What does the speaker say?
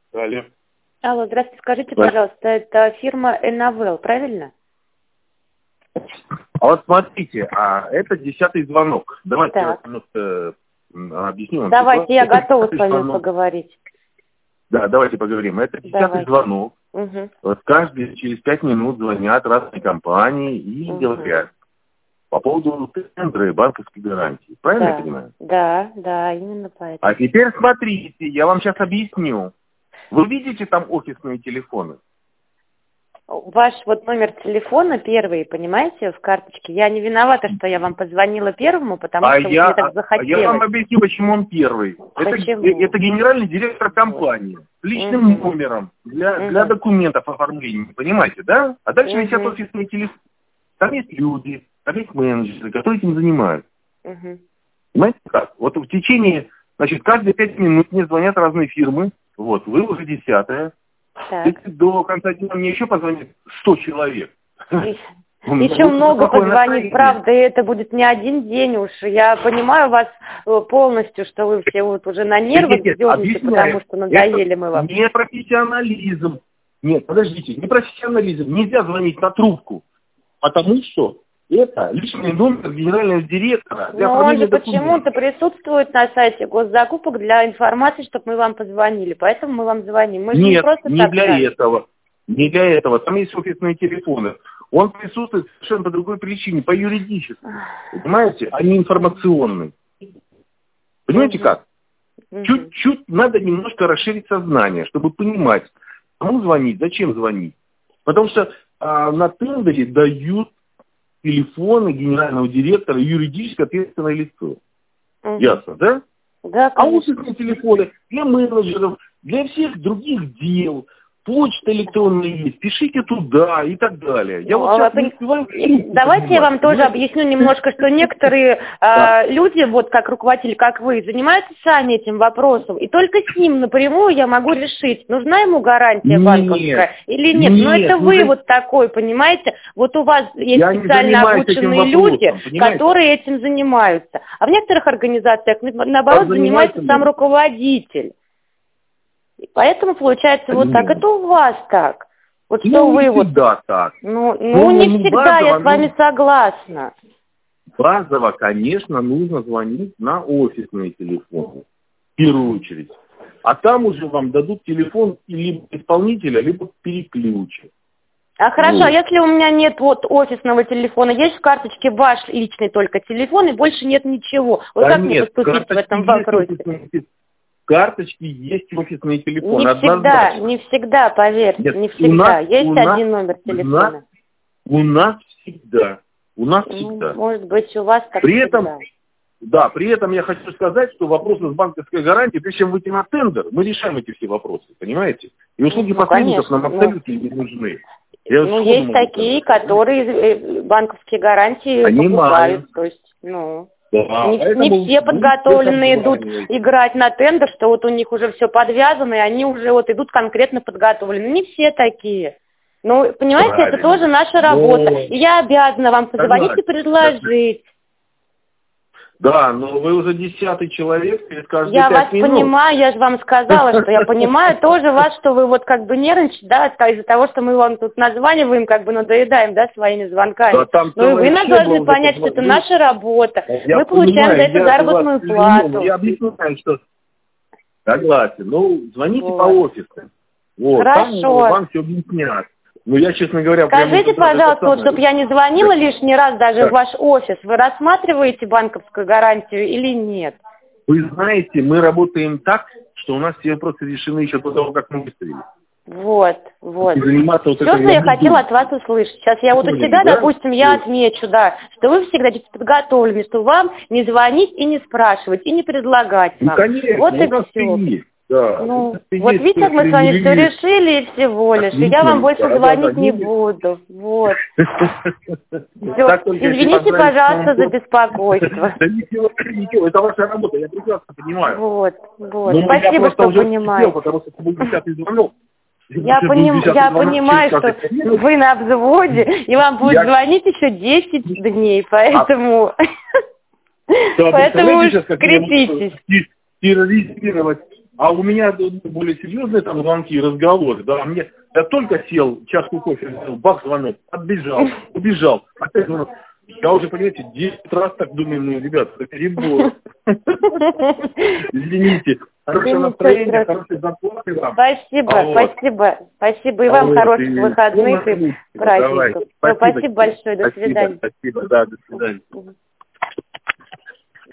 Алло. Алло, здравствуйте, скажите, Да. пожалуйста, это фирма Энавел, правильно? А вот смотрите, это 10-й звонок. Давайте я Так. немножко объясню вам. Давайте, я Это готова с 10-й вами звонок. поговорить. Да, давайте поговорим. Это 10-й Давайте. звонок. Угу. Вот каждый через 5 минут звонят разные компании и говорят по поводу тендера и банковской гарантии. Правильно я понимаю? Да, именно поэтому. А теперь смотрите, я вам сейчас объясню. Вы видите там офисные телефоны? Ваш вот номер телефона первый, понимаете, в карточке. Я не виновата, что я вам позвонила первому, потому что вот мне так захотелось. Я вам объясню, почему он первый. Почему? Это генеральный директор компании с личным номером для документов оформления, понимаете, да? А дальше висят офисные телефоны. Там есть люди, там есть менеджеры, которые этим занимаются. Понимаете как? Вот в течение, значит, каждые 5 минут мне звонят разные фирмы. Вот, вы уже 10-я. Если до конца дня мне еще позвонит 100 человек. Еще много позвонит, правда, и это будет не один день уж. Я понимаю вас полностью, что вы все вот уже на нервах дернете, потому что надоели мы вам. Не профессионализм. Нет, подождите, не профессионализм. Нельзя звонить на трубку, потому что это личный номер генерального директора. Но он же почему-то присутствует на сайте госзакупок для информации, чтобы мы вам позвонили. Поэтому мы вам звоним. Мы же не просто не так для этого. Не для этого. Там есть офисные телефоны. Он присутствует совершенно по другой причине, по юридической. Понимаете? А не информационной. Понимаете как? Чуть-чуть надо немножко расширить сознание, чтобы понимать, кому звонить, зачем звонить. Потому что на тендере дают телефоны генерального директора и юридически ответственное лицо. Ясно, да? Да, а офисные телефоны для менеджеров, для всех других дел. Почта электронная есть, пишите туда и так далее. Я вот сейчас не успеваю... Давайте я вам тоже объясню немножко, что некоторые люди, вот как руководители, как вы, занимаются сами этим вопросом. И только с ним напрямую я могу решить, нужна ему гарантия банковская или нет. Но это вы вот такой, понимаете? Вот у вас есть специально обученные люди, которые этим занимаются. А в некоторых организациях, наоборот, занимается сам руководитель. Поэтому получается вот так. Это у вас так. Вот что вы вот. Так. Ну не всегда, я с вами согласна. Базово, конечно, нужно звонить на офисные телефоны. В первую очередь. А там уже вам дадут телефон либо исполнителя, либо переключат. А хорошо, а если у меня нет вот офисного телефона, есть в карточке ваш личный только телефон и больше нет ничего. Вот как мне поступить в этом вопросе? Карточки есть офисные телефоны. Не всегда, поверьте, не всегда. Есть один номер телефона. У нас всегда. Может быть, у вас так при этом я хочу сказать, что вопросы с банковской гарантией, прежде чем выйти на тендер, мы решаем эти все вопросы, понимаете? И услуги посредников нам абсолютно не нужны. Есть такие, которые банковские гарантии покупают, то есть, не все подготовленные идут играть на тендер, что вот у них уже все подвязано, и они уже вот идут конкретно подготовлены. Не все такие. Ну, понимаете, это тоже наша работа. И я обязана вам позвонить и предложить. Да, но вы уже 10-й человек перед каждой 5 минут. Я вас понимаю, я же вам сказала, что я понимаю тоже вас, что вы вот как бы нервничаете, да, из-за того, что мы вам тут названиваем, как бы надоедаем, да, своими звонками. Ну и вы нас должны понять, что это наша работа. Мы получаем за это заработную плату. Я объясняю, что... Согласен. Звоните по офису. Хорошо. Там вам все объяснят. Я, честно говоря... Скажите, пожалуйста, вот, чтобы я не звонила лишний раз даже в ваш офис, вы рассматриваете банковскую гарантию или нет? Вы знаете, мы работаем так, что у нас все вопросы решены еще до того, как мы выстрелили. Вот. Все, что я хотела от вас услышать. Сейчас я вот у себя, допустим, я отмечу, что вы всегда подготовлены, что вам не звонить и не спрашивать, и не предлагать вам. Конечно, вот и все. Да. Вот видите, как мы с вами все решили и всего лишь. И я вам больше звонить не буду. Вот. Извините, пожалуйста, за беспокойство. Ничего, это ваша работа, я прекрасно понимаю. Вот. Спасибо, что понимаете. Потому что это был 10-й звонок. Я понимаю, что вы на взводе, и вам будет звонить еще 10 дней, поэтому... Поэтому уж крепитесь. Терроризировать А у меня более серьезные там звонки и разговоры, да, я только сел, чашку кофе взял, бах, звонок, отбежал, убежал, опять звонок. Я уже, понимаете, 10 раз так думаю, ну, ребята, это перебор. Извините. Хорошее настроение, хорошей зарплаты вам. Спасибо. И вам хороших выходных и праздников. Спасибо большое, до свидания. Спасибо, да, до свидания.